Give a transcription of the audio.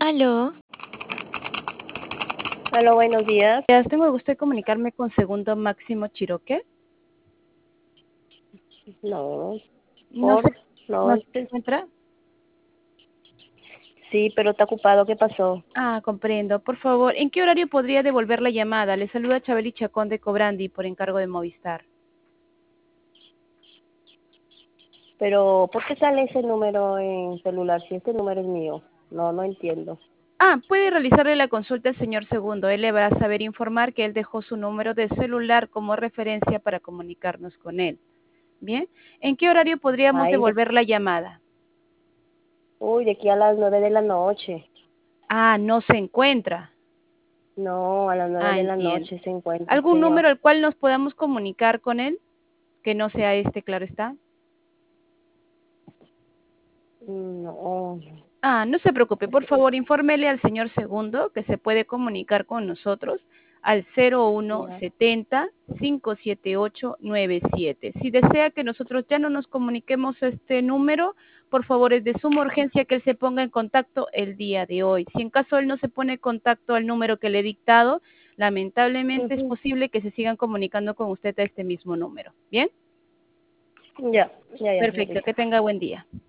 Aló. Aló, buenos días. Tengo el gusto de comunicarme con Segundo Máximo Chiroque. No, No se, no, no se encuentra. sí, pero está ocupado. ¿Qué pasó? Comprendo. Por favor, ¿en qué horario podría devolver la llamada? Le saluda Chabeli Chacón de Cobrandi por encargo de Movistar. Pero, ¿por qué sale ese número en celular si este número es mío? No entiendo. Puede realizarle la consulta al señor Segundo. Él le va a saber informar que él dejó su número de celular como referencia para comunicarnos con él. Bien. ¿En qué horario podríamos Ay, devolver la llamada? de aquí a las 9 de la noche. No se encuentra. No, a las 9 de la Entiendo. noche se encuentra el ¿Algún señor. número al cual nos podamos comunicar con él? Que no sea este, claro está. No, No se preocupe, por favor, infórmele al señor Segundo que se puede comunicar con nosotros al ya. 0170-578-97. Si desea que nosotros ya no nos comuniquemos a este número, por favor, es de suma urgencia que él se ponga en contacto el día de hoy. Si en caso él no se pone en contacto al número que le he dictado, lamentablemente es posible que se sigan comunicando con usted a este mismo número. ¿Bien? Ya, Perfecto, señorita. que tenga buen día.